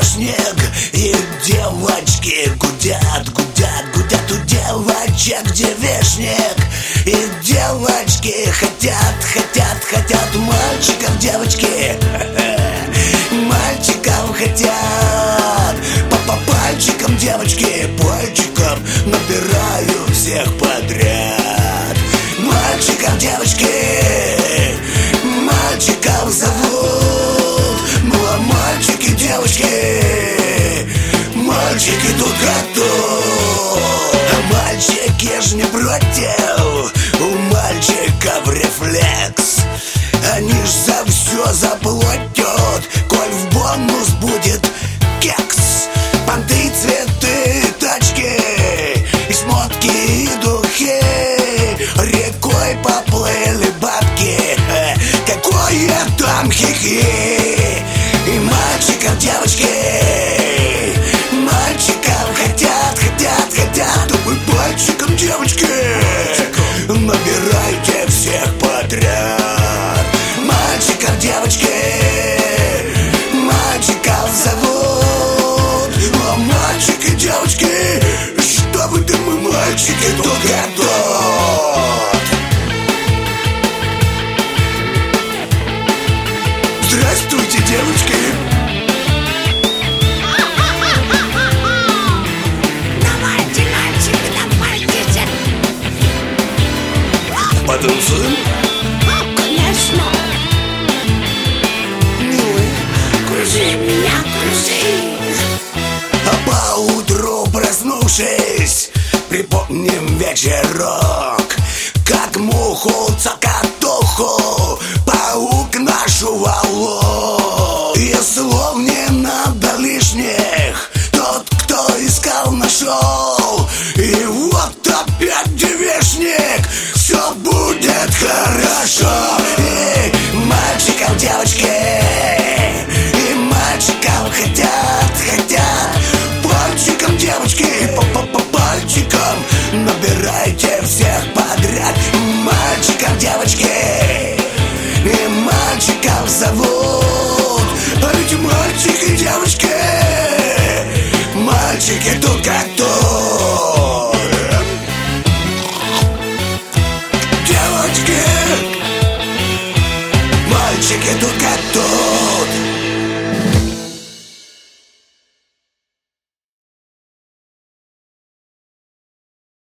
девишник, и девочки гудят, гудят, гудят. У девочек девишник, и девочки хотят, хотят, хотят мальчиков, девочки. Мальчиков хотят. По пальчикам, девочки, пальчиком набираю всех подряд. Мальчиков, девочки, мальчиков зовут. Ну а мальчики, девочки, мальчики тут готов. А мальчики ж не против, у мальчиков рефлекс. Они ж за все заплатят, коль в бонус будет кекс. Понты, цветы, тачки, и шмотки, и духи. Рекой поплыли бабки, какое там хихи. И мальчиков, девочки, мальчиков хотят, хотят, хотят. Вы пальчиком, девочки, набирайте всех подряд. Мальчиков, девочки, мальчиков зовут. А мальчики, девочки, что вы там, мы мальчики, тут готов. Здравствуйте, девочки. Давайте, мальчики, давайте. Потанцуем? Конечно. Милый, Кружи меня, кружи. а поутру проснувшись, припомним вечерок, как муху цокотуху паук нашу волок. И слов не надо лишних, тот, кто искал, нашел. И вот опять девичник, все будет хорошо.